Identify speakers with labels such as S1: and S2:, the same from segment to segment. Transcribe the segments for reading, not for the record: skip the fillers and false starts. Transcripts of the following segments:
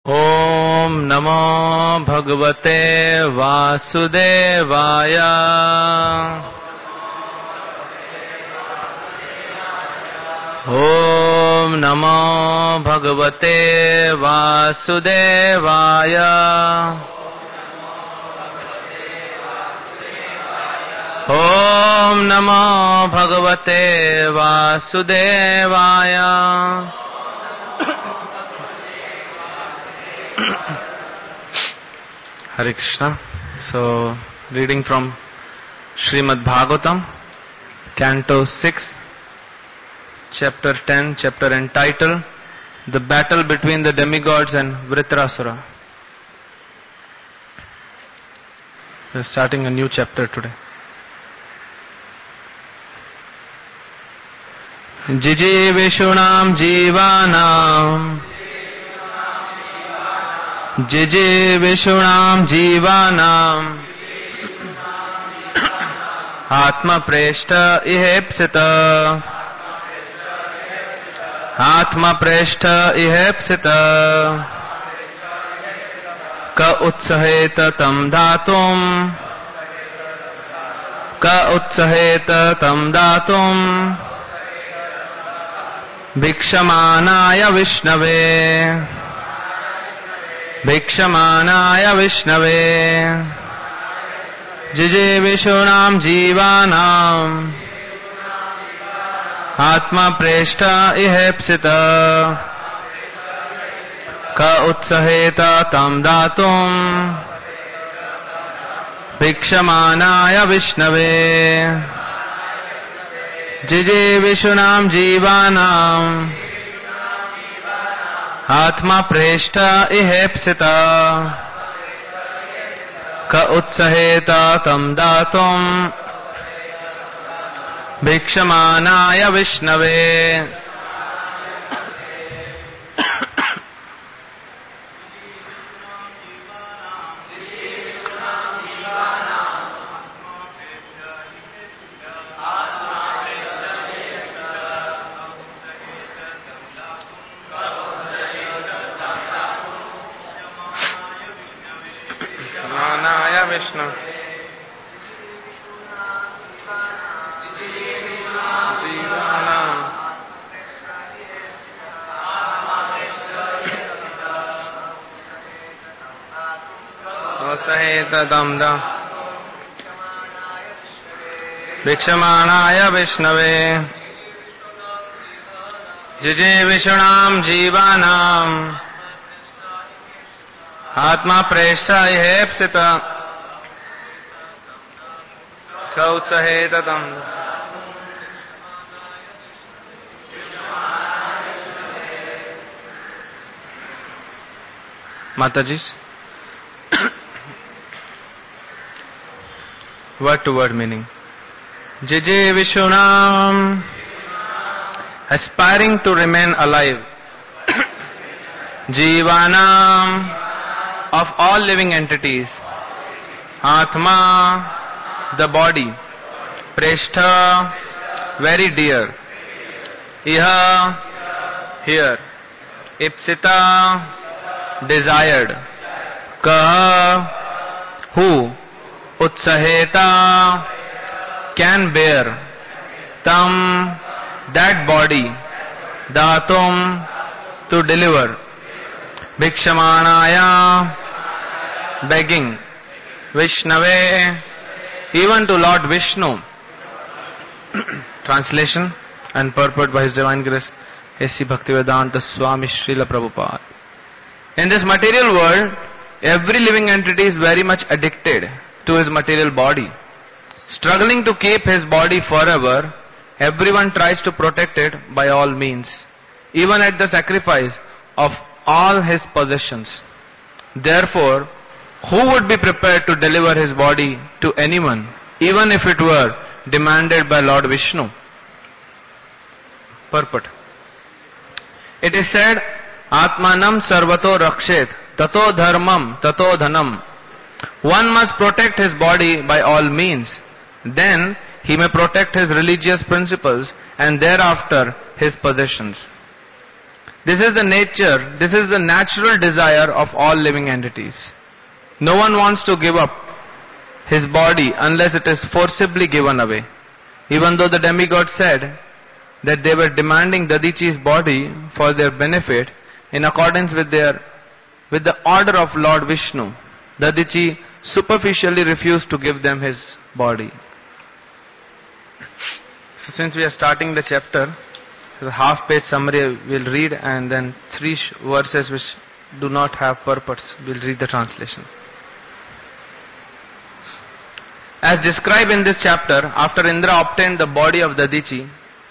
S1: ओम नमो भगवते वासुदेवाय। ओम नमो भगवते वासुदेवाय। ओम नमो भगवते वासुदेवाय। Hare Krishna. So, reading from Srimad Bhagavatam, Canto 6, Chapter 10, chapter entitled The Battle Between the Demigods and Vritrasura. We are starting a new chapter today. Jijivishunam jivanam जिजीविषूणां जीवानाम् आत्मप्रेष्ठ इहेप्सित आत्मप्रेष्ठ इहेप्सित क उत्सहेत तं दातुम् क उत्सहेत तं दातुम् भिक्षमाणाय विष्णवे भिक्षमाणाय विष्णवे जिजीविषूणां जीवानाम् आत्मप्रेष्ठ इहेप्सित क उत्सहेत तं दातुम् भिक्षमाणाय विष्णवे जिजीविषूणां जीवानाम् आत्मा प्रेष्ठ इहेप्सित क उत्सहेत तं दातुम् भिक्षमाणाय विष्णवे Krishna. भिक्षमाणाय विष्णवे जिजीविषूणां जीवानाम् आत्मा प्रेष्ठ इहेप्सित कौत्सहेत तं Mataji, word to word meaning. Jijivishunam, aspiring to remain alive. Jivanam, of all living entities. Atma, the body. Preshtha, very dear. Iha, here. Ipsita, desired. Kaha, who. Utsaheta, can bear. Tam, that body. Datum, to deliver. Bhikshamanaya, begging. Vishnave, even to Lord Vishnu. Translation and purport by His Divine Grace A.C. Bhaktivedanta Swami Srila Prabhupada. In this material world, every living entity is very much addicted to his material body. Struggling to keep his body forever, everyone tries to protect it by all means, even at the sacrifice of all his possessions. Therefore, who would be prepared to deliver his body to anyone, even if it were demanded by Lord Vishnu? Purport. It is said, Atmanam sarvato rakshet, tato dharmam, tato dhanam. One must protect his body by all means. Then he may protect his religious principles and thereafter his possessions. This is the nature, this is the natural desire of all living entities. No one wants to give up his body unless it is forcibly given away. Even though the demigod said that they were demanding Dadichi's body for their benefit in accordance with the order of Lord Vishnu, Dadichi superficially refused to give them his body. So since we are starting the chapter, the half-page summary we'll read, and then 3 verses which do not have purpose. We'll read the translation. As described in this chapter, after Indra obtained the body of Dadichi,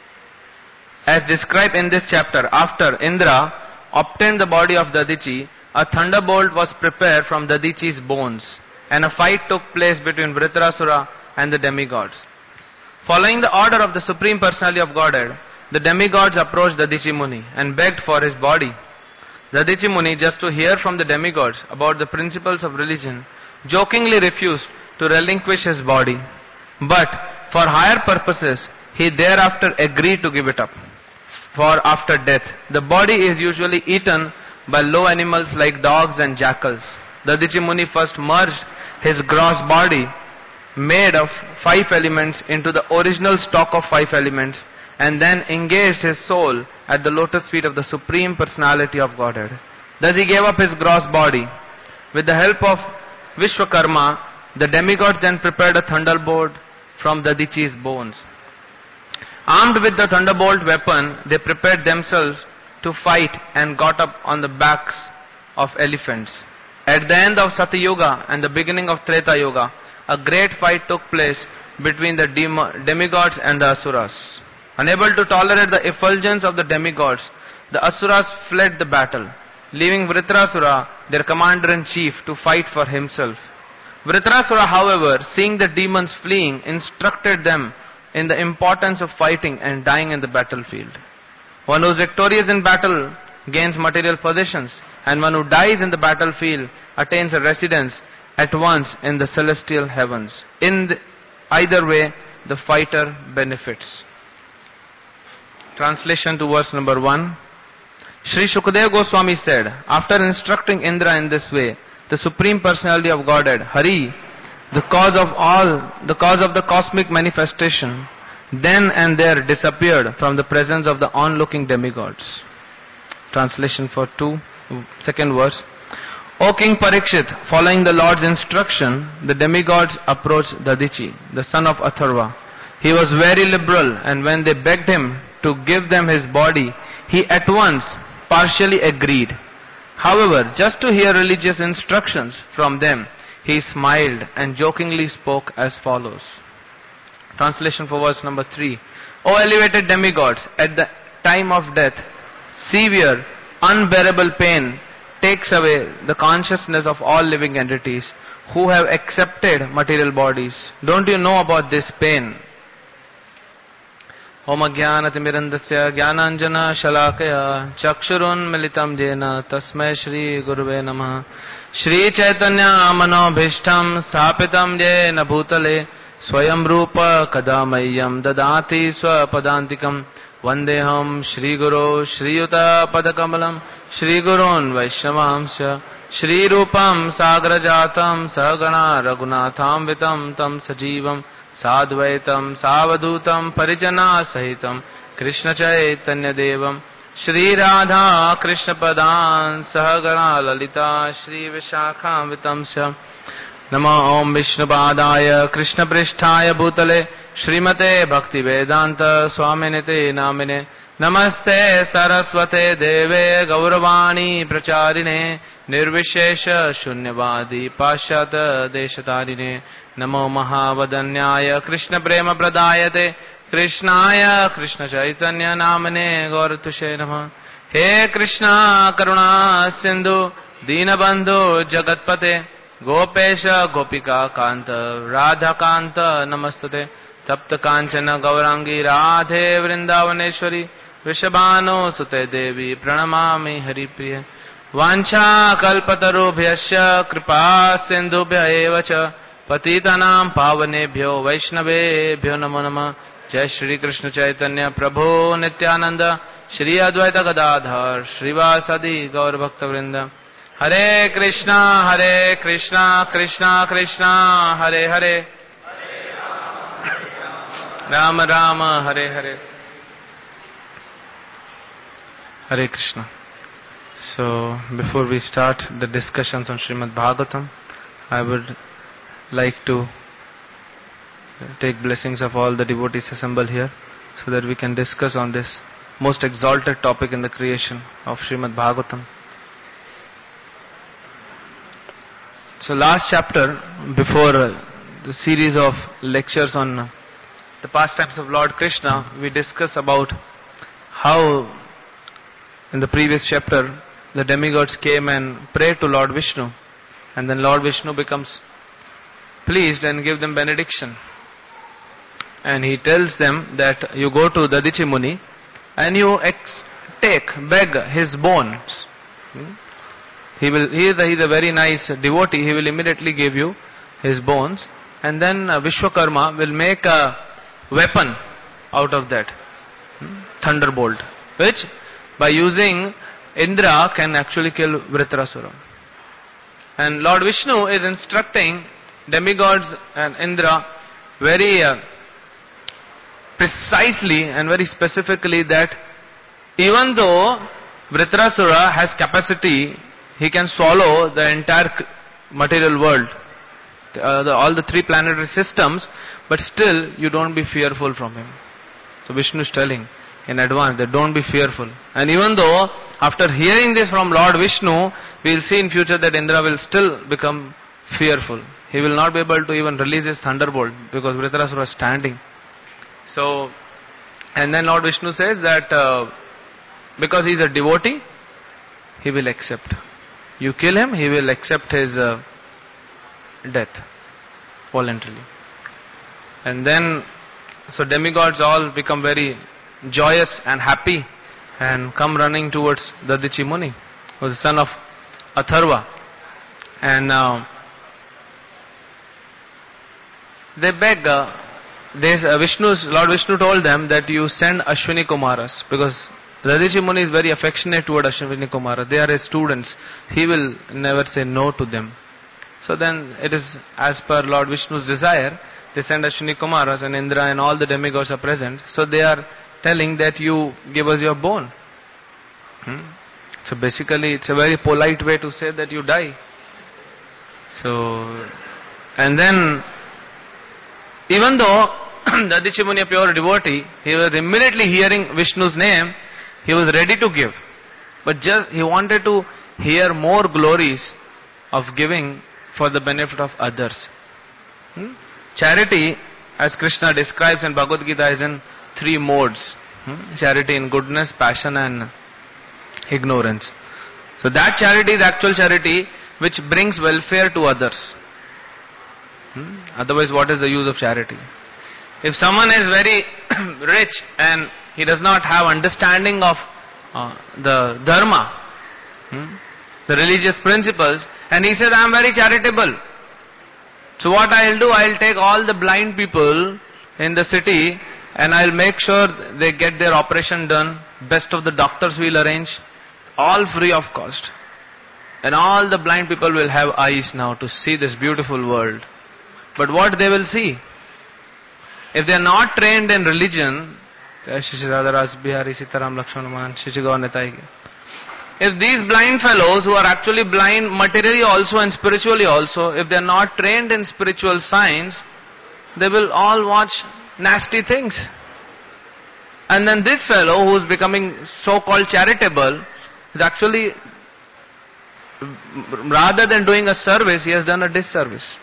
S1: a thunderbolt was prepared from Dadichi's bones, and a fight took place between Vritrasura and the demigods. Following the order of the Supreme Personality of Godhead, the demigods approached Dadichi Muni and begged for his body. Dadichi Muni, just to hear from the demigods about the principles of religion, jokingly refused to relinquish his body. But for higher purposes, he thereafter agreed to give it up. For after death, the body is usually eaten by low animals like dogs and jackals. Dadichi Muni first merged his gross body, made of 5 elements, into the original stock of 5 elements, and then engaged his soul at the lotus feet of the Supreme Personality of Godhead. Thus he gave up his gross body. With the help of Vishwakarma, the demigods then prepared a thunderbolt from Dadichi's bones. Armed with the thunderbolt weapon, they prepared themselves to fight and got up on the backs of elephants. At the end of Satya Yuga and the beginning of Treta Yuga, a great fight took place between the demigods and the asuras. Unable to tolerate the effulgence of the demigods, the asuras fled the battle, leaving Vritrasura, their commander-in-chief, to fight for himself. Vritrasura, however, seeing the demons fleeing, instructed them in the importance of fighting and dying in the battlefield. One who is victorious in battle gains material possessions, and one who dies in the battlefield attains a residence at once in the celestial heavens. Either way, the fighter benefits. Translation to verse number 1. Sri Shukadeva Goswami said, after instructing Indra in this way, the Supreme Personality of Godhead, Hari, the cause of the cosmic manifestation, then and there disappeared from the presence of the onlooking demigods. Translation for 2nd verse. O King Parikshit, following the Lord's instruction, the demigods approached Dadichi, the son of Atharva. He was very liberal, and when they begged him to give them his body, he at once partially agreed. However, just to hear religious instructions from them, he smiled and jokingly spoke as follows. Translation for verse number 3. O elevated demigods, at the time of death, severe, unbearable pain takes away the consciousness of all living entities who have accepted material bodies. Don't you know about this pain? Om Ajnanatimirandasya Jnananjana Shalakaya Chakshurun Militam Jena Tasmai Shri Guruve Namah. Shri Chaitanya Manobhishtam Sthapitam Jena Bhutale Swayam Rupa Kadamayam Dadati Swapadantikam Vandeham Shri Guru Shri Yuta Padakamalam Shri Gurun Vaishnavamsya Shri Rupam Sagrajatam Sagana Raghunatham Vitam Tam Sajivam Sadvaitam Savadutam Parijana Sahitam Krishna Chaitanya Devam Shri Radha Krishna Padan Sahagana Lalita Shri Vishakham Vitamsya Nama Om Vishnu Padaya Krishna Pristhaya Bhutale Srimate Bhakti Vedanta Swaminite Namine Namaste Saraswate Deve Gauravani Pracharine Nirvishesha Shunyavadi Pashyata Deshatarine Namo Mahavadanyaya Krishna Prema Pradayate Krishnaya Krishna Chaitanya Namane Gauratushe Namah. He Krishna Karuna Sindhu Dinabandhu Jagatpate Gopesha Gopika Kanta Radha Kanta Namastate Tapta Kanchana Gaurangi Radhe Vrindavaneshwari Vishabhano Sute Devi Pranamami Haripriya Vancha Kalpatarubhyasya Kripa Sindhubhya Evacha Patitanam Pavanebhyo Vaishnavebhyo Namo Namah. Jai Shri Krishna Chaitanya Prabhu Nityananda Shri Advaita Gadadhar Srivasadi Gaur Bhakta Vrinda. Hare Krishna, Krishna Krishna, Hare Hare, Rama Rama, Hare Hare. Hare Krishna. So, before we start the discussions on Srimad Bhagavatam, I would like to take blessings of all the devotees assembled here so that we can discuss on this most exalted topic in the creation of Srimad Bhagavatam. So last chapter, before the series of lectures on the pastimes of Lord Krishna, we discussed about how in the previous chapter the demigods came and prayed to Lord Vishnu, and then Lord Vishnu becomes pleased and give them benediction. And he tells them that you go to Dadichi Muni and you beg his bones. He is a very nice devotee. He will immediately give you his bones, and then Vishwakarma will make a weapon out of that, thunderbolt, which by using Indra can actually kill Vritrasura. And Lord Vishnu is instructing demigods and Indra very precisely and very specifically that even though Vritrasura has capacity, he can swallow the entire material world, all the three planetary systems, but still you don't be fearful from him. So Vishnu is telling in advance that don't be fearful. And even though after hearing this from Lord Vishnu, we will see in future that Indra will still become fearful. He will not be able to even release his thunderbolt because Vritrasura is standing. So, and then Lord Vishnu says that because he is a devotee, he will accept. You kill him, he will accept his death voluntarily. And then, so demigods all become very joyous and happy and come running towards Dadichi Muni, who is the son of Atharva. And they beg, Lord Vishnu told them that you send Ashwini Kumaras, because Dadichi Muni is very affectionate toward Ashwini Kumaras. They are his students. He will never say no to them. So then it is as per Lord Vishnu's desire, they send Ashwini Kumaras, and Indra and all the demigods are present. So they are telling that you give us your bone. So basically it's a very polite way to say that you die. So, and then even though Dadichi Muni, a pure devotee, he was immediately hearing Vishnu's name, he was ready to give. But just he wanted to hear more glories of giving for the benefit of others. Charity, as Krishna describes in Bhagavad Gita, is in three modes. Charity in goodness, passion and ignorance. So that charity is actual charity which brings welfare to others. Otherwise, what is the use of charity? If someone is very rich and he does not have understanding of the dharma, the religious principles, and he says, I am very charitable. So what I will do, I will take all the blind people in the city and I will make sure they get their operation done. Best of the doctors we will arrange, all free of cost. And all the blind people will have eyes now to see this beautiful world. But what they will see? If they are not trained in religion, if these blind fellows who are actually blind materially also and spiritually also, if they are not trained in spiritual science, they will all watch nasty things. And then this fellow who is becoming so-called charitable is actually, rather than doing a service, he has done a disservice.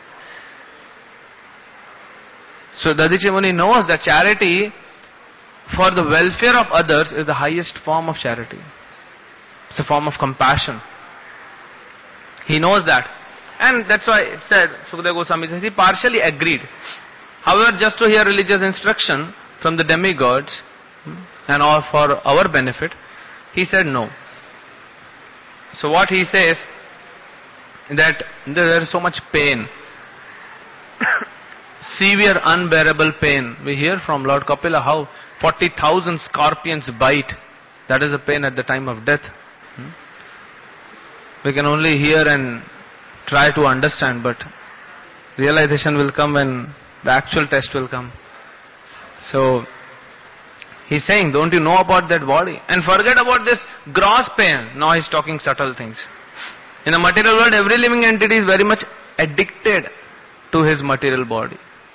S1: So Dadichi Muni knows that charity for the welfare of others is the highest form of charity. It's a form of compassion. He knows that. And that's why it said, Sukadeva Goswami says, he partially agreed. However, just to hear religious instruction from the demigods and all for our benefit, he said no. So what he says, that there is so much pain. Severe unbearable pain. We hear from Lord Kapila how 40,000 scorpions bite That is the pain at the time of death. We can only hear and try to understand, but realization will come when the actual test will come. So, he's saying, don't you know about that body? And forget about this gross pain. Now he's talking subtle things. In the material world, every living entity is very much addicted to his material body.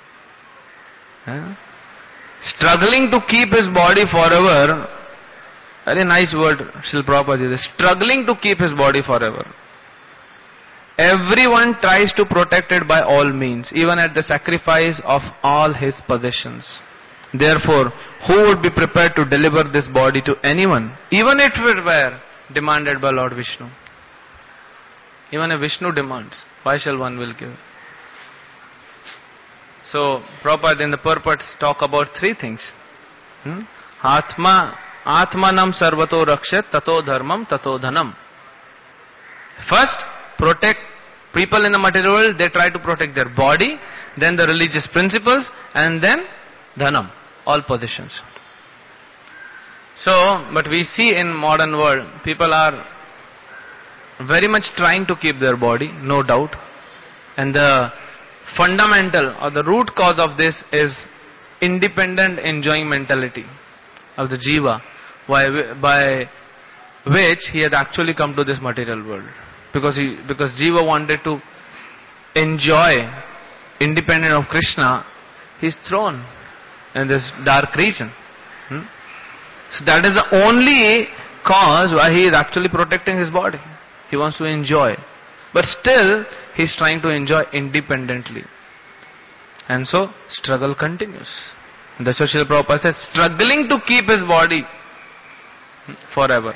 S1: Struggling to keep his body forever. Very nice word, Srila Prabhupada is struggling to keep his body forever. Everyone tries to protect it by all means, even at the sacrifice of all his possessions. Therefore, who would be prepared to deliver this body to anyone, even if it were demanded by Lord Vishnu? Even if Vishnu demands, why shall one will give? So, Prabhupada in the purports talk about three things. Atmanam sarvato rakshat tato dharmam tato dhanam. First, protect people in the material world, they try to protect their body, then the religious principles, and then dhanam, all possessions. So, but we see in modern world, people are very much trying to keep their body, no doubt. And the fundamental or the root cause of this is independent enjoying mentality of the jiva, by which he has actually come to this material world. Because jiva wanted to enjoy independent of Krishna, he is thrown in this dark region. So that is the only cause why he is actually protecting his body. He wants to enjoy. But still, he is trying to enjoy independently. And so, struggle continues. That's what Srila Prabhupada says, struggling to keep his body forever.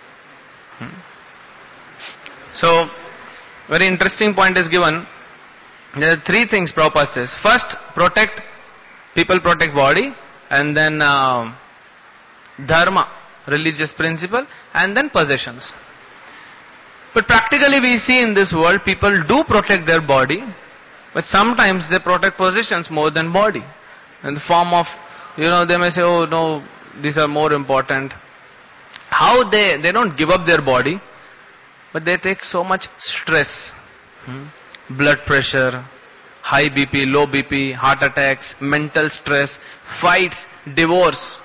S1: So, very interesting point is given. There are three things Prabhupada says. First, people protect body, and then dharma, religious principle, and then possessions. But practically we see in this world, people do protect their body, but sometimes they protect possessions more than body. In the form of, they may say, oh no, these are more important. How they don't give up their body, but they take so much stress. Blood pressure, high BP, low BP, heart attacks, mental stress, fights, divorce.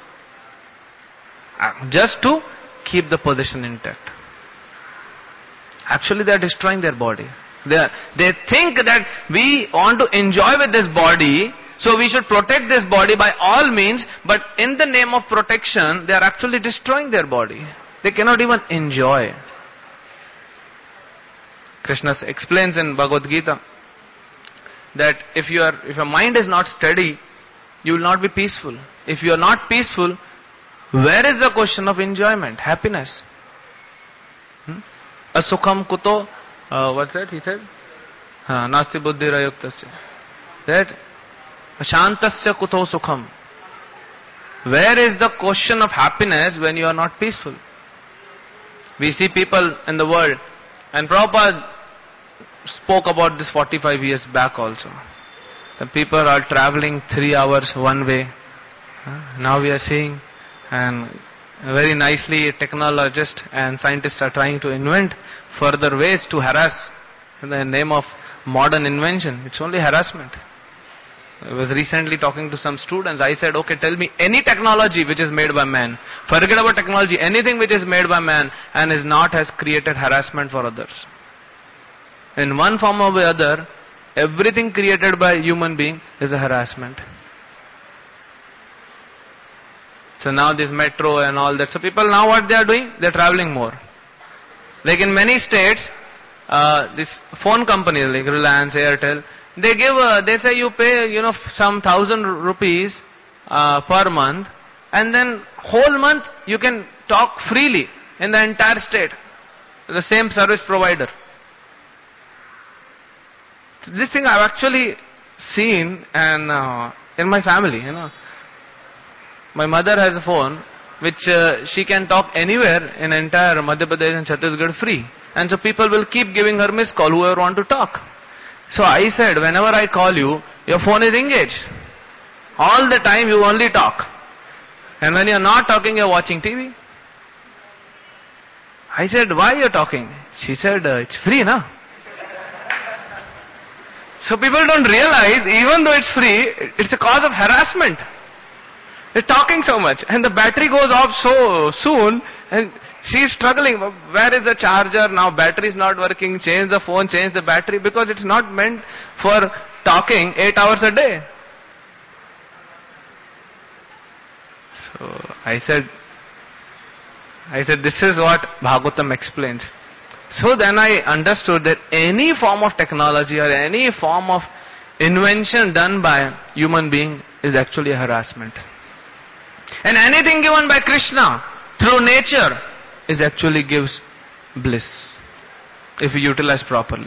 S1: Just to keep the possession intact. Actually, they are destroying their body. They think that we want to enjoy with this body, so we should protect this body by all means, but in the name of protection, they are actually destroying their body. They cannot even enjoy. Krishna explains in Bhagavad Gita that if your mind is not steady, you will not be peaceful. If you are not peaceful, where is the question of enjoyment, happiness? Asukham kuto, what's that he said? Nasti buddhira yuktasya. That shantasya kuto sukham. Where is the question of happiness when you are not peaceful? We see people in the world, and Prabhupada spoke about this 45 years back also. The people are traveling 3 hours one way. Now we are seeing, and very nicely technologists and scientists are trying to invent further ways to harass in the name of modern invention. It's only harassment. I was recently talking to some students. I said, okay, tell me any technology which is made by man. Forget about technology. Anything which is made by man and is not has created harassment for others. In one form or the other, everything created by human being is a harassment. So now this metro and all that. So people now what they are doing? They are traveling more. Like in many states, this phone companies like Reliance, Airtel, they say you pay, some 1,000 rupees per month, and then whole month you can talk freely in the entire state. The same service provider. So this thing I've actually seen and in my family, My mother has a phone which she can talk anywhere in entire Madhya Pradesh and Chhattisgarh free. And so people will keep giving her missed call, whoever want to talk. So I said, whenever I call you, your phone is engaged. All the time you only talk. And when you are not talking, you are watching TV. I said, why you're talking? She said, it's free, na? So people don't realize, even though it's free, it's a cause of harassment. They're talking so much, and the battery goes off so soon, and she's struggling. Where is the charger? Now battery is not working. Change the phone, change the battery, because it's not meant for talking 8 hours a day. So I said, this is what Bhagavatam explains. So then I understood that any form of technology or any form of invention done by human being is actually a harassment. And anything given by Krishna through nature is actually gives bliss if we utilize properly.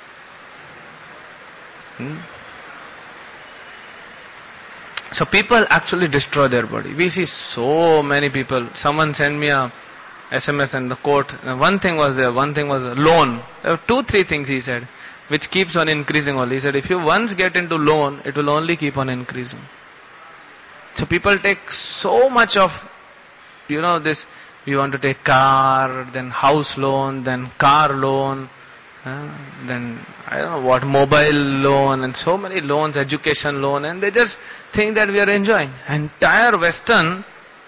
S1: So people actually destroy their body. We see so many people. Someone sent me a SMS and the quote. One thing was there. One thing was a loan. There were 2-3 things he said, which keeps on increasing only. He said, if you once get into loan, it will only keep on increasing. So people take so much of, this, you want to take car, then house loan, then car loan, then I don't know what, mobile loan, and so many loans, education loan, and they just think that we are enjoying. Entire Western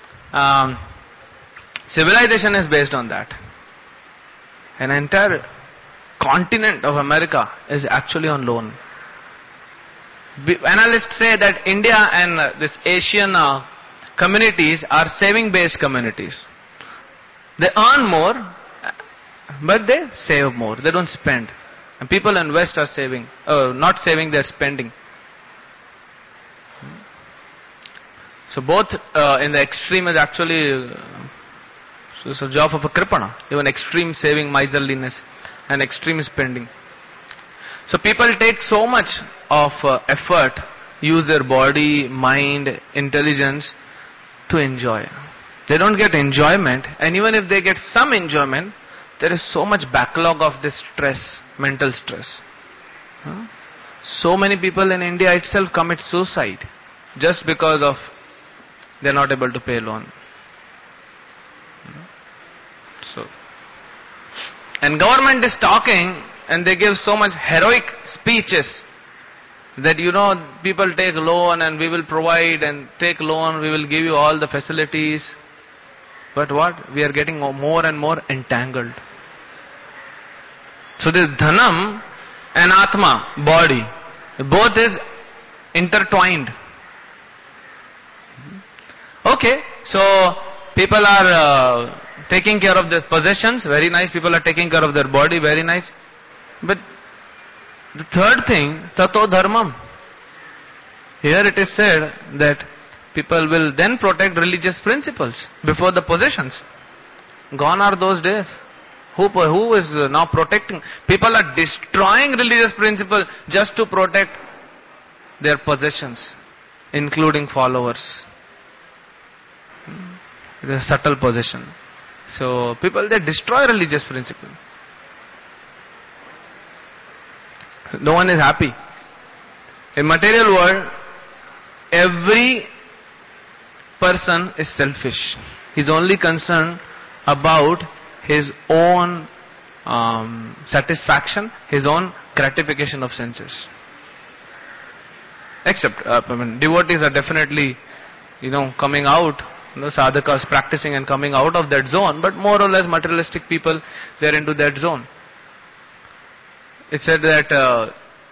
S1: civilization is based on that. An entire continent of America is actually on loan. Analysts say that India and this Asian communities are saving based communities. They earn more, but they save more. They don't spend. And people in West are saving, not saving, they're spending. So both in the extreme is actually it's a job of a kripana. Even extreme saving, miserliness, and extreme spending. So people take so much of effort, use their body, mind, intelligence to enjoy. They don't get enjoyment, and even if they get some enjoyment, there is so much backlog of this stress, mental stress. So many people in India itself commit suicide just because of they are not able to pay loan. So, and government is talking, and they give so much heroic speeches that people take loan and we will provide, and take loan, we will give you all the facilities. But what? We are getting more and more entangled. So this dhanam and atma, body, both is intertwined. Okay, so people are taking care of their possessions, very nice. People are taking care of their body, very nice. But the third thing, tato dharmam. Here it is said that people will then protect religious principles before the possessions. Gone are those days. Who is now protecting? People are destroying religious principles just to protect their possessions, including followers. The subtle possession. So people, they destroy religious principles. No one is happy. In material world, every person is selfish. He's only concerned about his own satisfaction, his own gratification of senses. Except, devotees are definitely, coming out, sadhakas practicing and coming out of that zone, but more or less materialistic people, they are into that zone. It said that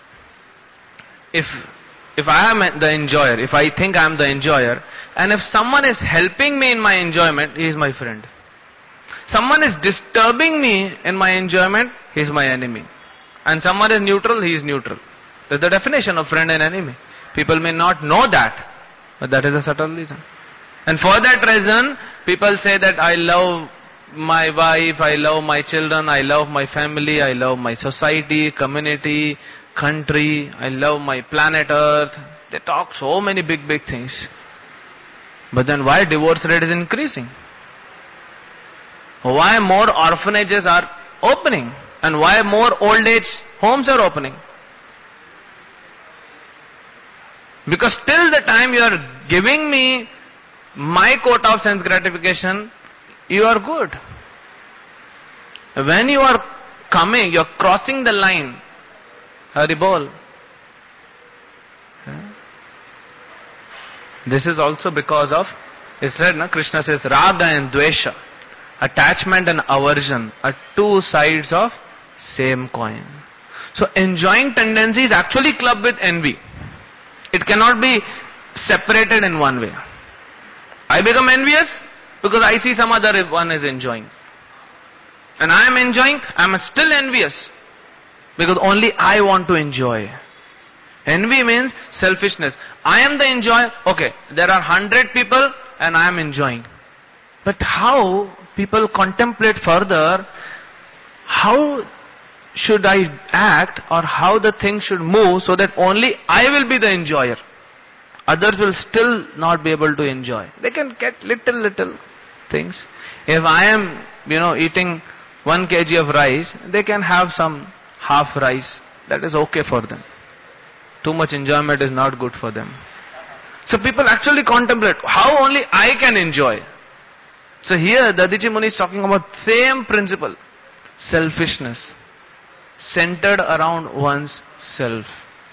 S1: if I am the enjoyer, if I think I am the enjoyer, and if someone is helping me in my enjoyment, he is my friend. Someone is disturbing me in my enjoyment, he is my enemy. And someone is neutral, he is neutral. That's the definition of friend and enemy. People may not know that, but that is a subtle reason. And for that reason, people say that I love my wife, I love my children, I love my family, I love my society, community, country, I love my planet Earth. They talk so many big things. But then why divorce rate is increasing? Why more orphanages are opening? And why more old age homes are opening? Because till the time you are giving me my quota of sense gratification, you are good. When you are coming, you are crossing the line. Hari bol. This is also because of, it said, Krishna says, Raga and Dvesha, attachment and aversion are two sides of same coin. So enjoying tendency is actually clubbed with envy. It cannot be separated in one way. I become envious because I see some other one is enjoying. And I am enjoying, I am still envious because only I want to enjoy. Envy means selfishness. I am the enjoyer. Okay, there are 100 people and I am enjoying. But how people contemplate further, how should I act or how the thing should move so that only I will be the enjoyer. Others will still not be able to enjoy. They can get little things. If I am, eating 1 kg of rice, they can have some half rice. That is okay for them. Too much enjoyment is not good for them. So people actually contemplate how only I can enjoy. So here Dadiji Muni is talking about same principle. Selfishness. Centered around one's self.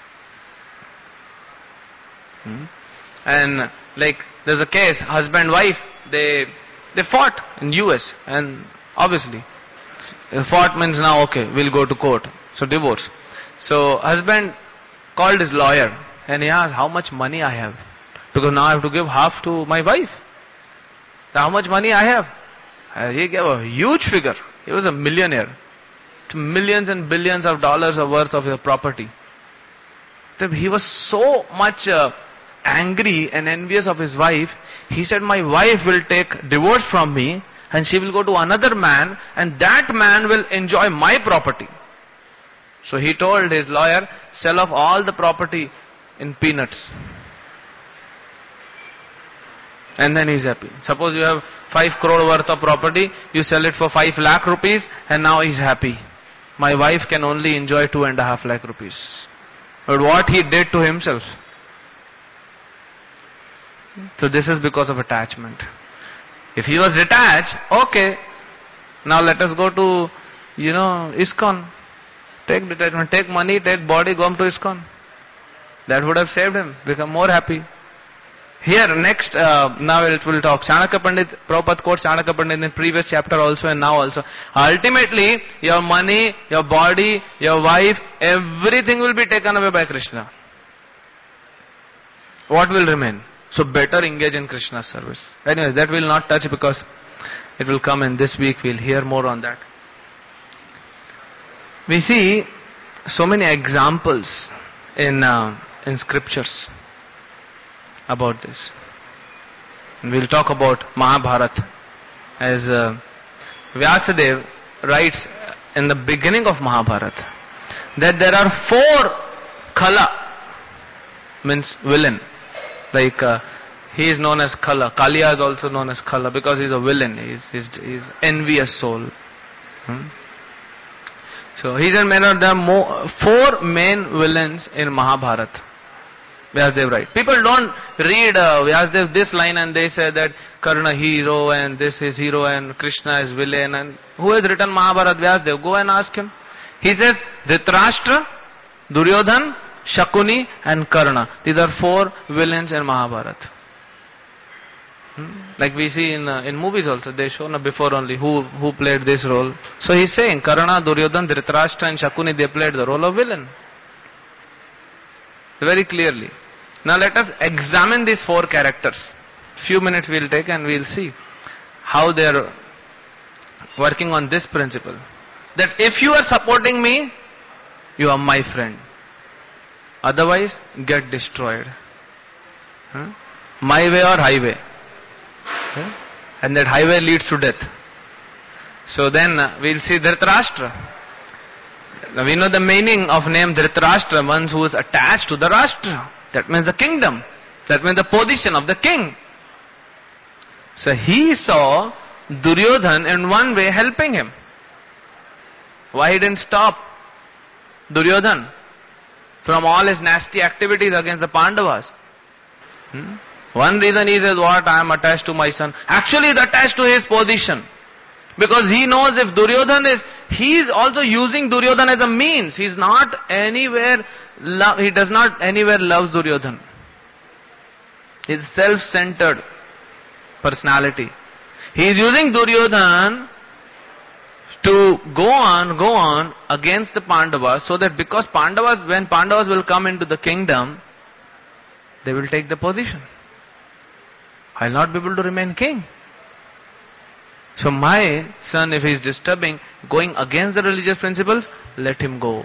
S1: And like there's a case, husband wife, they fought in US, and obviously fought means now okay, we'll go to court. So divorce. So husband called his lawyer and he asked how much money I have. Because now I have to give half to my wife. How much money I have? He gave a huge figure. He was a millionaire. Millions and billions of dollars of worth of property. He was so much angry and envious of his wife. He said, my wife will take divorce from me and she will go to another man and that man will enjoy my property. So he told his lawyer, sell off all the property in peanuts. And then he's happy. Suppose you have 5 crore worth of property, you sell it for 5 lakh rupees and now he's happy. My wife can only enjoy 2.5 lakh rupees. But what he did to himself. So this is because of attachment. If he was detached, okay, now let us go to, ISKCON. Take detachment, take money, take body, go to ISKCON. That would have saved him, become more happy. Here, next, now it will talk. Chanakya Pandit, Prabhupada quotes Chanakya Pandit in the previous chapter also and now also. Ultimately, your money, your body, your wife, everything will be taken away by Krishna. What will remain? So better engage in Krishna's service. Anyways, that will not touch because it will come in this week. We'll hear more on that. We see so many examples in scriptures about this. And we'll talk about Mahabharata as Vyasadeva writes in the beginning of Mahabharata that there are 4 Kala, means villain. Like he is known as Kala. Kaliya is also known as Kala because he is a villain. He's envious soul. So he's in manner there are 4 main villains in Mahabharata. Vyasadeva writes. People don't read Vyasadeva this line and they say that Karna hero and this is hero and Krishna is villain. And who has written Mahabharata? Vyasadeva. Go and ask him. He says Dhritarashtra, Duryodhan, Shakuni and Karna. These are 4 villains in Mahabharata. Like we see in movies also, they show before only who played this role. So he's saying Karna, Duryodhan, Dhritarashtra and Shakuni, they played the role of villain. Very clearly. Now let us examine these 4 characters. Few minutes we'll take and we'll see how they are working on this principle. That if you are supporting me, you are my friend. Otherwise, get destroyed. My way or highway. And that highway leads to death. So then we'll see Dhritarashtra. Now we know the meaning of name Dhritarashtra, one who is attached to the Rashtra. That means the kingdom. That means the position of the king. So he saw Duryodhan in one way helping him. Why he didn't stop Duryodhan from all his nasty activities against the Pandavas? One reason he says, what, I am attached to my son. Actually he is attached to his position. Because he knows if Duryodhana he is also using Duryodhana as a means. He is not anywhere, he does not anywhere loves Duryodhana. He is self-centered personality. He is using Duryodhana to go on against the Pandavas, so that because when Pandavas will come into the kingdom, they will take the position. I will not be able to remain king. So my son, if he is disturbing, going against the religious principles, let him go.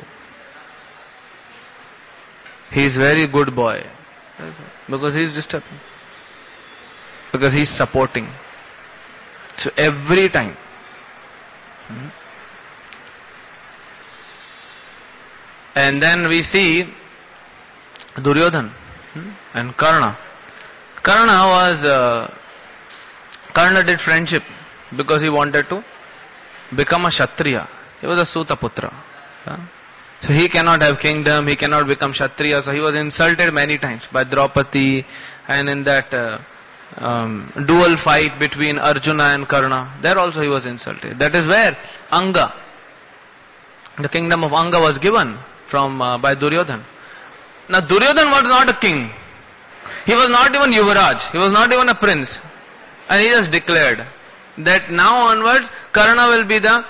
S1: He is very good boy. Because he is disturbing. Because he is supporting. So every time. And then we see Duryodhana and Karna. Karna did friendship because he wanted to become a Kshatriya. He was a Sutaputra. So he cannot have kingdom, he cannot become Kshatriya. So he was insulted many times by Draupadi, and in that dual fight between Arjuna and Karna, there also he was insulted. That is where Anga, the kingdom of Anga was given by Duryodhana. Now Duryodhana was not a king. He was not even Yuvraj. He was not even a prince. And he just declared that now onwards Karna will be the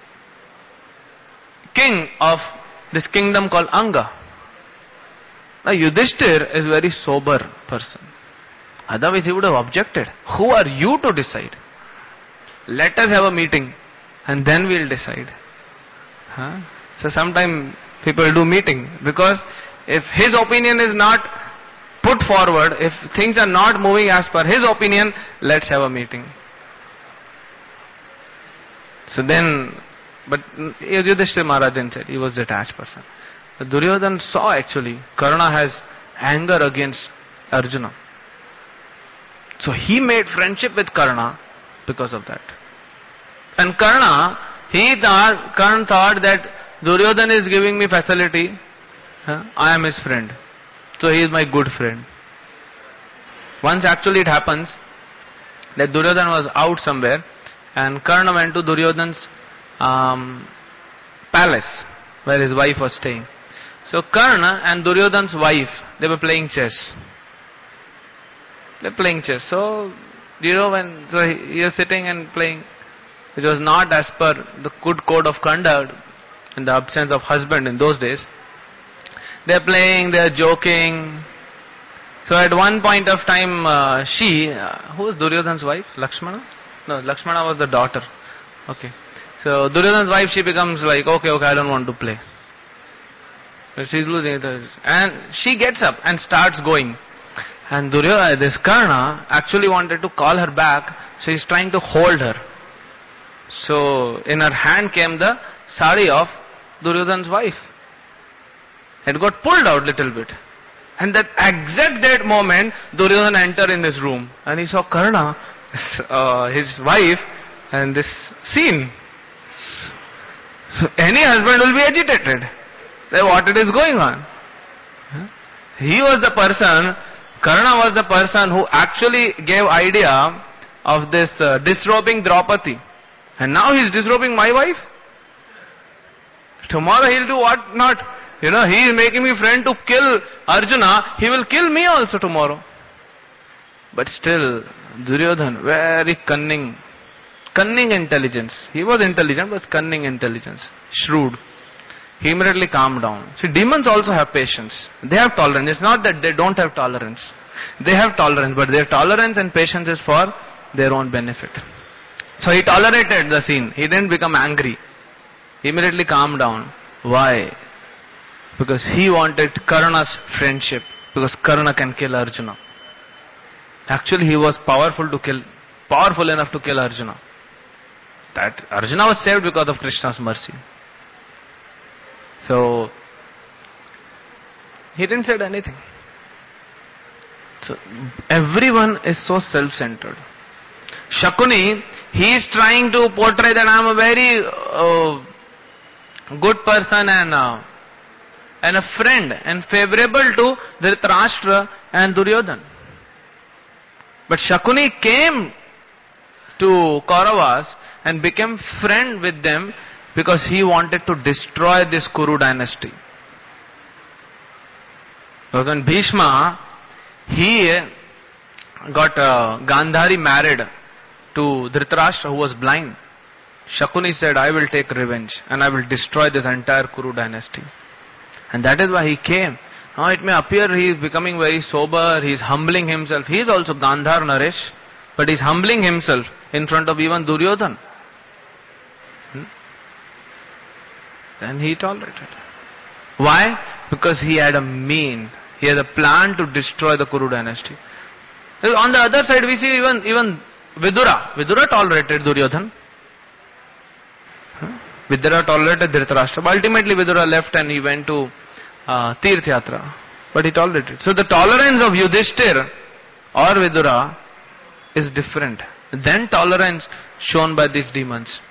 S1: king of this kingdom called Anga. Now Yudhishthir is a very sober person. Otherwise he would have objected. Who are you to decide? Let us have a meeting and then we will decide. So sometimes people do meeting because if his opinion is not put forward, if things are not moving as per his opinion, let's have a meeting. So then, but Yudhishthira Maharaj didn't say, he was a detached person. But Duryodhana saw actually Karna has anger against Arjuna. So he made friendship with Karna because of that. And Karna thought that Duryodhana is giving me facility, I am his friend. So he is my good friend. Once actually it happens that Duryodhana was out somewhere and Karna went to Duryodhana's palace where his wife was staying. So Karna and Duryodhana's wife, they were playing chess. They're playing chess. So, he is sitting and playing, which was not as per the good code of conduct in the absence of husband in those days. They're playing, they're joking. So at one point of time, who is Duryodhana's wife? Lakshmana? No, Lakshmana was the daughter. Okay. So Duryodhana's wife, she becomes like, okay, I don't want to play. So she's losing it. And she gets up and starts going. And this Karna actually wanted to call her back, so he's trying to hold her. So in her hand came the sari of Duryodhana's wife. It got pulled out little bit. And that exact moment, Duryodhana entered in this room. And he saw Karna, his wife, and this scene. So any husband will be agitated. That what it is going on. He was the person, Karna was the person who actually gave idea of this disrobing Draupadi. And now he is disrobing my wife. Tomorrow he will do what not. He is making me friend to kill Arjuna. He will kill me also tomorrow. But still, Duryodhana, very cunning. Cunning intelligence. He was intelligent, but cunning intelligence. Shrewd. He immediately calmed down. See, demons also have patience. They have tolerance. It's not that they don't have tolerance. They have tolerance, but their tolerance and patience is for their own benefit. So he tolerated the scene. He didn't become angry. He immediately calmed down. Why? Because he wanted Karna's friendship. Because Karna can kill Arjuna. Actually, he was powerful enough to kill Arjuna. That Arjuna was saved because of Krishna's mercy. So, he didn't say anything. So, everyone is so self-centered. Shakuni, he is trying to portray that I am a very good person and a friend and favorable to Dhritarashtra and Duryodhana. But Shakuni came to Kauravas and became friend with them because he wanted to destroy this Kuru dynasty. So when Bhishma, he got Gandhari married to Dhritarashtra, who was blind. Shakuni said, I will take revenge and I will destroy this entire Kuru dynasty. And that is why he came. Now it may appear he is becoming very sober, he is humbling himself. He is also Gandhar Naresh, but he is humbling himself in front of even Duryodhan. Then he tolerated. Why? Because he had a he had a plan to destroy the Kuru dynasty. On the other side we see even Vidura. Vidura tolerated Duryodhan. Vidura tolerated Dhritarashtra. But ultimately Vidura left and he went to Tirth Yatra. But he tolerated. So the tolerance of Yudhishthir or Vidura is different than tolerance shown by these demons.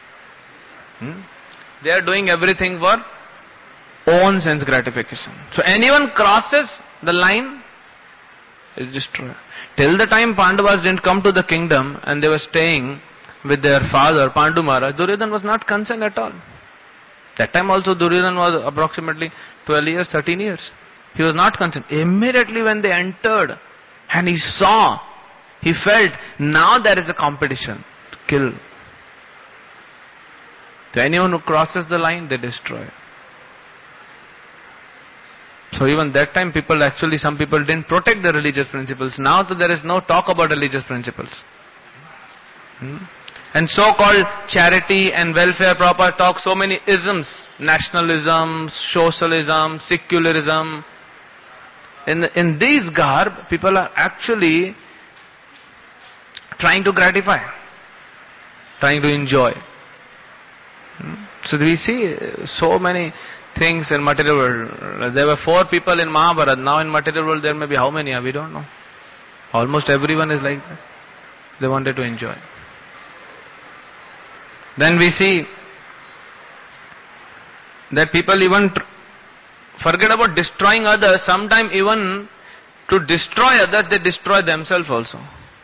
S1: They are doing everything for own sense gratification. So anyone crosses the line is destroyed. Till the time Pandavas didn't come to the kingdom and they were staying with their father Pandu Maharaj, Duryodhan was not concerned at all. That time also Duryodhan was approximately 12 years, 13 years. He was not concerned. Immediately when they entered and he saw, he felt, now there is a competition to kill. So anyone who crosses the line, they destroy. So even that time some people didn't protect the religious principles. Now there is no talk about religious principles. And so-called charity and welfare proper talk, so many isms, nationalism, socialism, secularism. In these garb, people are actually trying to gratify, trying to enjoy. So we see so many things in material world. There were 4 people in Mahabharata. Now in material world there may be how many? We don't know. Almost everyone is like that. They wanted to enjoy. Then we see that people even forget about destroying others. Sometimes even to destroy others, they destroy themselves also.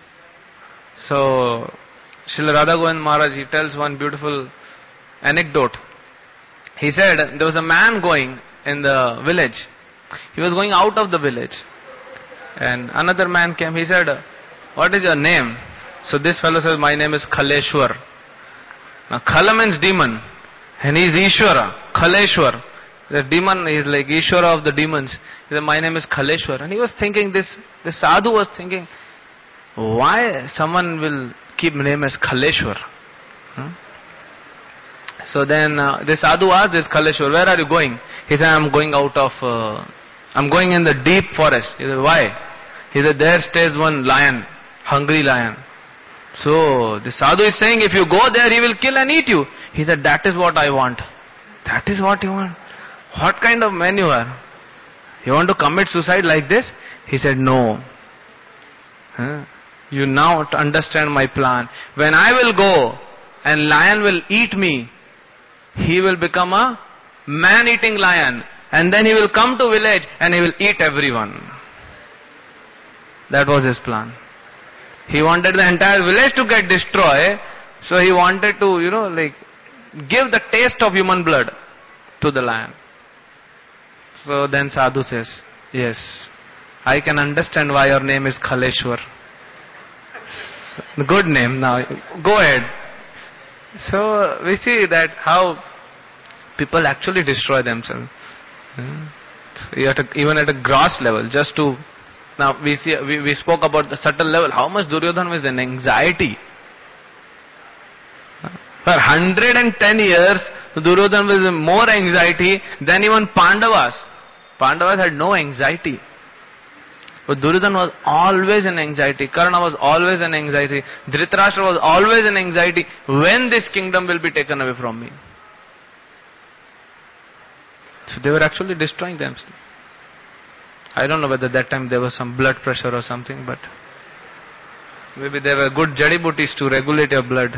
S1: So Srila Radha Govind Maharaj, he tells one beautiful anecdote. He said there was a man going in the village. He was going out of the village. And another man came. He said, what is your name? So this fellow says, my name is Khaleshwar. Now Khala means demon. And he is Ishwara. Khaleshwar. The demon is like Ishwara of the demons. He said, my name is Khaleshwar. And he was thinking the sadhu was thinking, why someone will keep name as Khaleshwar? So then the sadhu asked this Khaleshwar, where are you going? He said, I'm going in the deep forest. He said, why? He said, there stays one lion, hungry lion. So the sadhu is saying, if you go there, he will kill and eat you. He said, that is what I want. That is what you want? What kind of man you are? You want to commit suicide like this? He said, no. You now understand my plan. When I will go and lion will eat me, he will become a man-eating lion. And then he will come to village and he will eat everyone. That was his plan. He wanted the entire village to get destroyed. So he wanted to, give the taste of human blood to the lion. So then sadhu says, yes, I can understand why your name is Khaleshwar. Good name. Now, go ahead. So we see that how people actually destroy themselves. So even at a gross level, just to now we spoke about the subtle level. How much Duryodhana was in anxiety. For 110 years, Duryodhana was in more anxiety than even Pandavas. Pandavas had no anxiety. But Duryodhana was always in anxiety. Karna was always in anxiety. Dhritarashtra was always in anxiety. When this kingdom will be taken away from me? So they were actually destroying themselves. I don't know whether that time there was some blood pressure or something, but maybe there were good jadibutis to regulate your blood.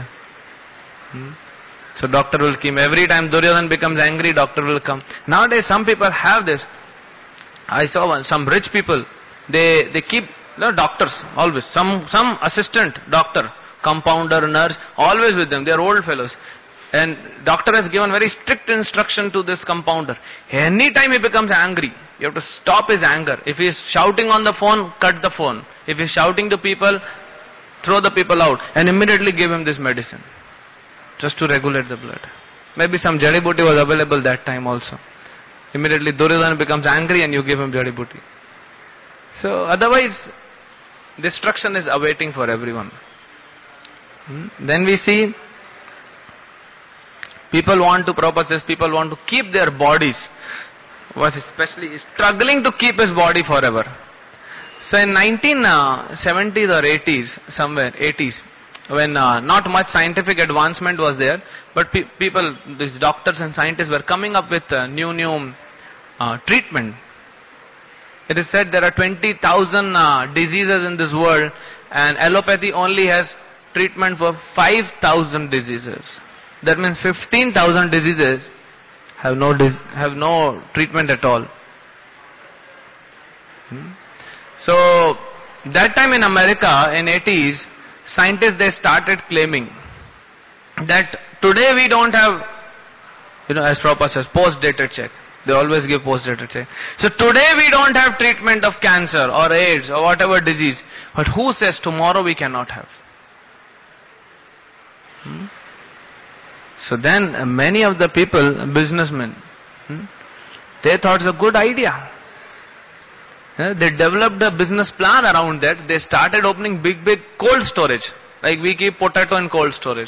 S1: So doctor will come. Every time Duryodhana becomes angry, doctor will come. Nowadays some people have this. I saw some rich people. They keep doctors always. Some assistant doctor compounder, nurse, always with them. They are old fellows. And doctor has given very strict instruction to this compounder. Anytime he becomes angry, you have to stop his anger. If he is shouting on the phone, cut the phone. If he is shouting to people, throw the people out. And immediately give him this medicine. Just to regulate the blood. Maybe some jadi booty was available that time also. Immediately Duryodhana becomes angry and you give him jadi booty. So otherwise, destruction is awaiting for everyone. Then we see, people want to, Prabhupada says, people want to keep their bodies, was especially struggling to keep his body forever. So in 1970s or 80s, somewhere 80s, when not much scientific advancement was there, but people, these doctors and scientists were coming up with new treatment. It is said there are 20,000 diseases in this world, and allopathy only has treatment for 5,000 diseases. That means 15,000 diseases have no treatment at all. So that time in America in 80s, scientists, they started claiming that today we don't have, as Prabhupada says, post-dated check. They always give post-dated check. So today we don't have treatment of cancer or AIDS or whatever disease. But who says tomorrow we cannot have? So then many of the people, businessmen, they thought it's a good idea. They developed a business plan around that. They started opening big cold storage. Like we keep potato in cold storage.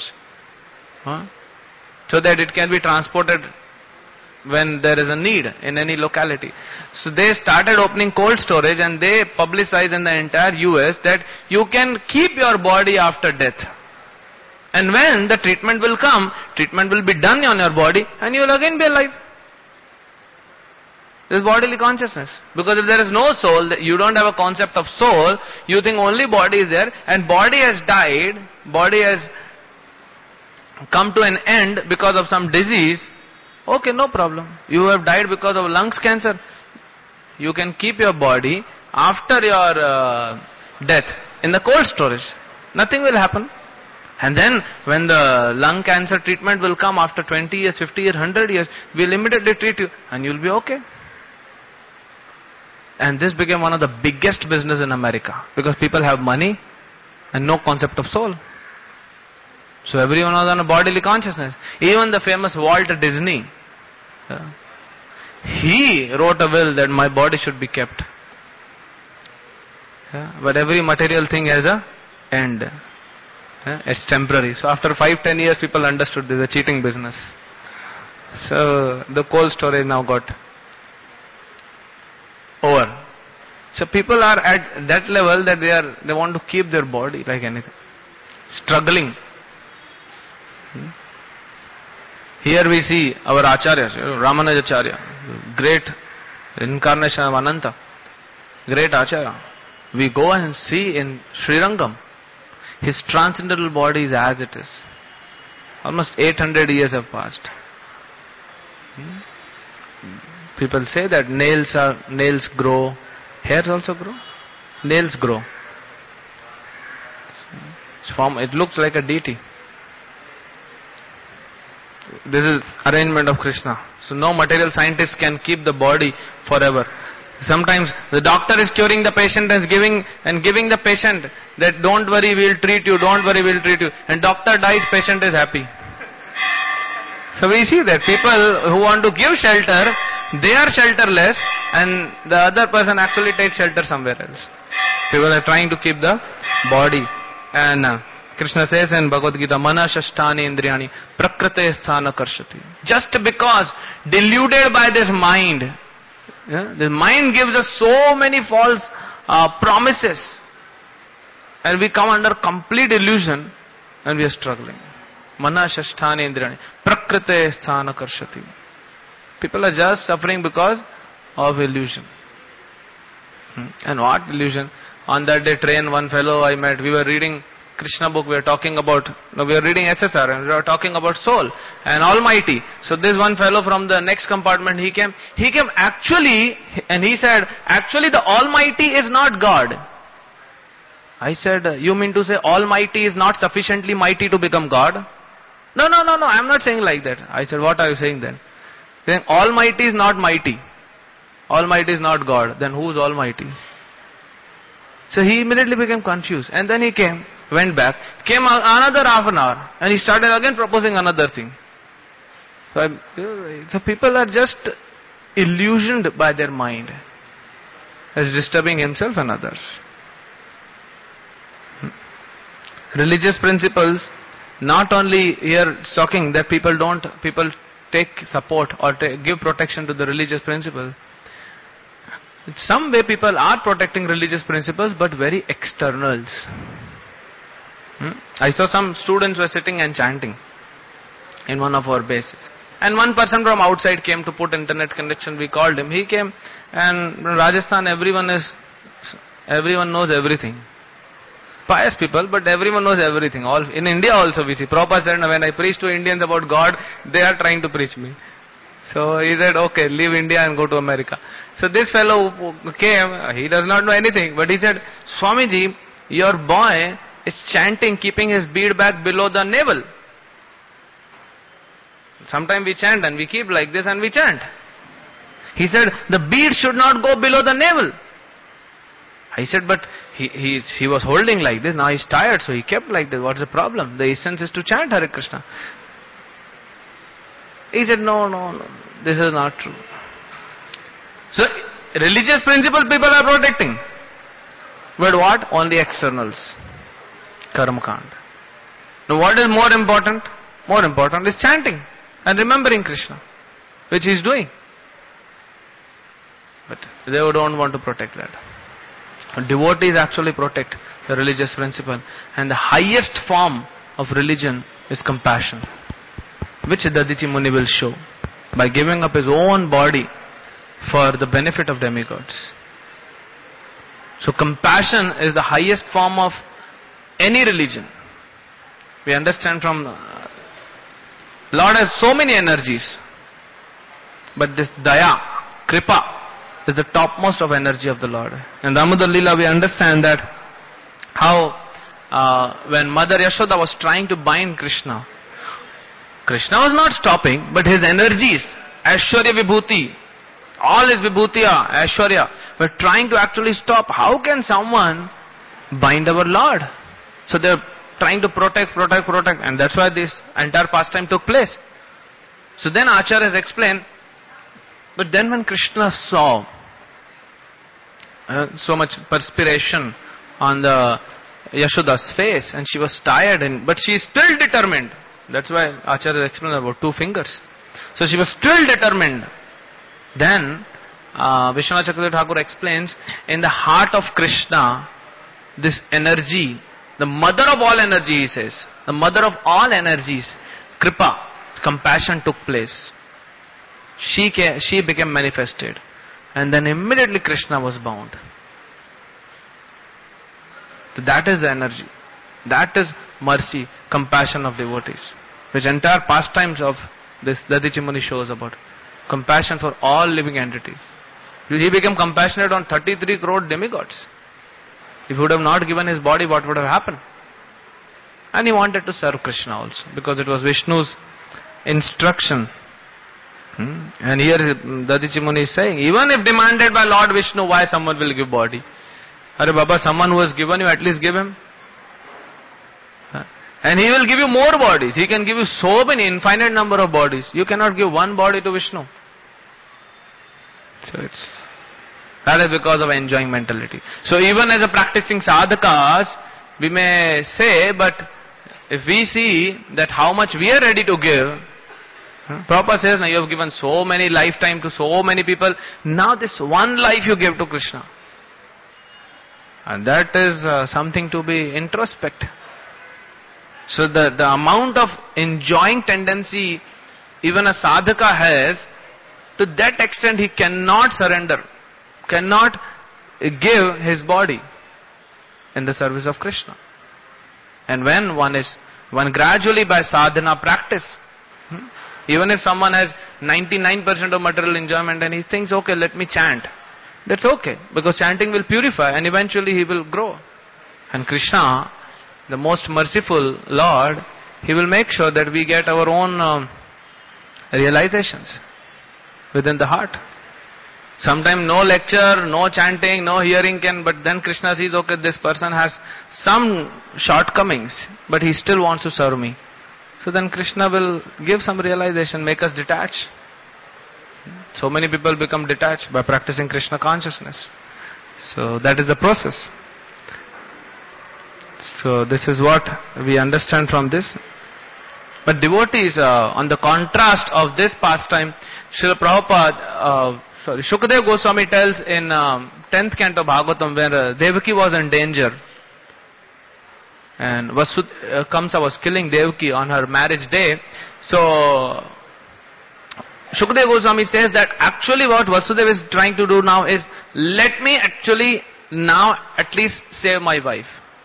S1: So that it can be transported when there is a need in any locality. So they started opening cold storage and they publicized in the entire US that you can keep your body after death. And when the treatment will come, treatment will be done on your body and you will again be alive. This is bodily consciousness. Because if there is no soul, you don't have a concept of soul, you think only body is there, and body has died, body has come to an end because of some disease, okay, no problem. You have died because of lungs cancer. You can keep your body after your death in the cold storage. Nothing will happen. And then when the lung cancer treatment will come after 20 years, 50 years, 100 years, we'll immediately treat you and you'll be okay. And this became one of the biggest business in America because people have money and no concept of soul. So everyone was on a bodily consciousness. Even the famous Walt Disney, he wrote a will that my body should be kept. But every material thing has an end. It's temporary. So after 5-10 years, people understood this is a cheating business. So the cold storage now got over. So people are at that level that they want to keep their body like anything, struggling. Here we see our acharyas, Ramanujacharya, great incarnation of Ananta, great acharya. We go and see in Srirangam, his transcendental body is as it is. Almost 800 years have passed. People say that nails grow, hairs also grow. Nails grow. It looks like a deity. This is arrangement of Krishna. So no material scientist can keep the body forever. Sometimes the doctor is curing the patient and giving the patient that don't worry, we'll treat you, don't worry, we'll treat you. And doctor dies, patient is happy. So we see that people who want to give shelter, they are shelterless and the other person actually takes shelter somewhere else. People are trying to keep the body. And Krishna says in Bhagavad Gita, Mana Shashtani Indriyani Prakrite Sthana Karshati. Just because deluded by this mind, the mind gives us so many false promises and we come under complete illusion and we are struggling. Mana Shashtani Indriyani Prakrite Sthana Karshati. People are just suffering because of illusion. And what illusion? On that day train, one fellow I met, we were reading Krishna book, we were talking about, we were reading SSR and we were talking about soul and Almighty. So this one fellow from the next compartment, he came actually, and he said, actually the Almighty is not God. I said, you mean to say Almighty is not sufficiently mighty to become God? No, I am not saying like that. I said, what are you saying then? Saying Almighty is not mighty. Almighty is not God. Then who is Almighty? So he immediately became confused. And then he came, went back, came another half an hour, and he started again proposing another thing. So people are just illusioned by their mind, as disturbing himself and others. Religious principles, not only here talking that people take support or give protection to the religious principle. In some way people are protecting religious principles, but very externals. I saw some students were sitting and chanting in one of our bases. And one person from outside came to put internet connection. We called him. He came, and in Rajasthan everyone knows everything. Pious people, but everyone knows everything. In India also we see. Prabhupada said, when I preach to Indians about God, they are trying to preach me. So he said, okay, leave India and go to America. So this fellow came, he does not know anything, but he said, Swamiji, your boy is chanting, keeping his bead bag below the navel. Sometimes we chant and we keep like this and we chant. He said, the bead should not go below the navel. I said, but he was holding like this, now he's tired, so he kept like this. What's the problem? The essence is to chant Hare Krishna. He said, no, this is not true. So, religious principles people are protecting. But what? Only externals. Karma Kand. Now what is more important? More important is chanting and remembering Krishna, which he is doing. But they don't want to protect that. Devotees actually protect the religious principle. And the highest form of religion is compassion, which Dadichi Muni will show by giving up his own body for the benefit of demigods. So compassion is the highest form of any religion. We understand from Lord has so many energies, but this Daya, Kripa, is the topmost of energy of the Lord. In Damodar Leela we understand that how when Mother Yashoda was trying to bind Krishna, Krishna was not stopping, but his energies, Aishwarya Vibhuti, all his Vibhutiya, Aishwarya, were trying to actually stop. How can someone bind our Lord? So they are trying to protect, and that's why this entire pastime took place. So then Acharya has explained, but then when Krishna saw so much perspiration on the Yashoda's face, and she was tired, but she is still determined. That's why Acharya explained about 2 fingers. So she was still determined. Then Vishwanath Chakravarti Thakur explains, in the heart of Krishna, this energy, the mother of all energy, he says, the mother of all energies, Kripa, compassion took place. She became manifested. And then immediately Krishna was bound. So that is the energy. That is mercy, compassion of devotees. Which entire pastimes of this Dadichi Muni shows about. Compassion for all living entities. He became compassionate on 33 crore demigods. If he would have not given his body, what would have happened? And he wanted to serve Krishna also, because it was Vishnu's instruction. And here Dadichi Muni is saying, even if demanded by Lord Vishnu, why someone will give body? Hare Baba, someone who has given you, at least give him. And he will give you more bodies. He can give you so many, infinite number of bodies. You cannot give one body to Vishnu. So that is because of enjoying mentality. So even as a practicing sadhakas, we may say, but if we see that how much we are ready to give, Prabhupada says, now you have given so many lifetime to so many people, now this one life you give to Krishna. And that is something to be introspect. So the amount of enjoying tendency even a sadhaka has, to that extent he cannot surrender, cannot give his body in the service of Krishna. And when one gradually by sadhana practice, even if someone has 99% of material enjoyment and he thinks, okay, let me chant, that's okay, because chanting will purify and eventually he will grow. And Krishna, the most merciful Lord, He will make sure that we get our own realizations within the heart. Sometimes no lecture, no chanting, no hearing can, but then Krishna sees, okay, this person has some shortcomings, but he still wants to serve me. So then Krishna will give some realization, make us detach. So many people become detached by practicing Krishna consciousness. So that is the process. So this is what we understand from this. But devotees, on the contrast of this pastime, Srila Prabhupada, Shukadeva Goswami tells in 10th canto Bhagavatam, where Devaki was in danger, and Kamsa was killing Devaki on her marriage day. So Shukadeva Goswami says that actually what Vasudeva is trying to do now is, let me actually now at least save my wife.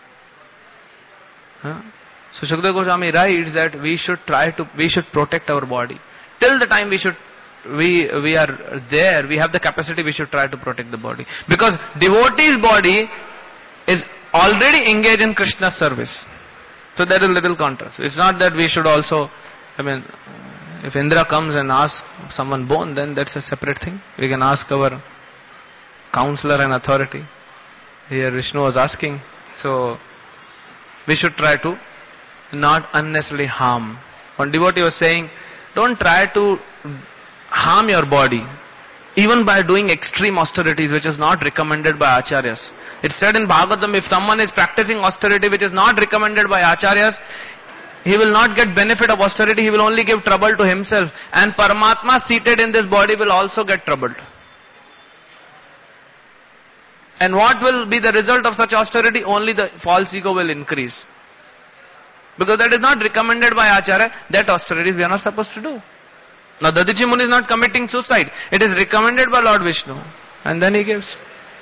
S1: So Shukadeva Goswami writes that we should protect our body. Till the time we are there, we have the capacity, we should try to protect the body. Because devotee's body is already engaged in Krishna's service. So there is a little contrast. It's not that we should also, if Indra comes and asks someone bone, then that's a separate thing. We can ask our counselor and authority. Here Vishnu was asking. So we should try to not unnecessarily harm. One devotee was saying, don't try to harm your body, even by doing extreme austerities, which is not recommended by acharyas. It's said in Bhagavatam, if someone is practicing austerity which is not recommended by acharyas, he will not get benefit of austerity, he will only give trouble to himself. And Paramatma seated in this body will also get troubled. And what will be the result of such austerity? Only the false ego will increase. Because that is not recommended by Acharya, that austerity we are not supposed to do. Now Dadichi Muni is not committing suicide. It is recommended by Lord Vishnu. And then he gives.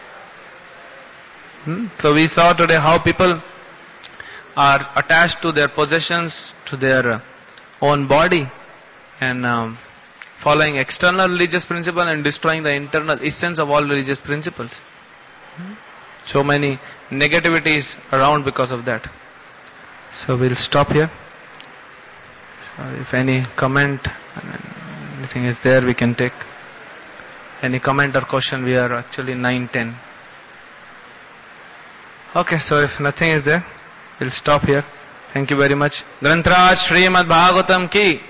S1: So we saw today how people are attached to their possessions, to their own body, and following external religious principle and destroying the internal essence of all religious principles. So many negativities around because of that. So we'll stop here. So if any comment, anything is there, we can take. Any comment or question, we are actually 9:10. Okay, so if nothing is there, we'll stop here. Thank you very much. Grantraj Srimad Bhagavatam ki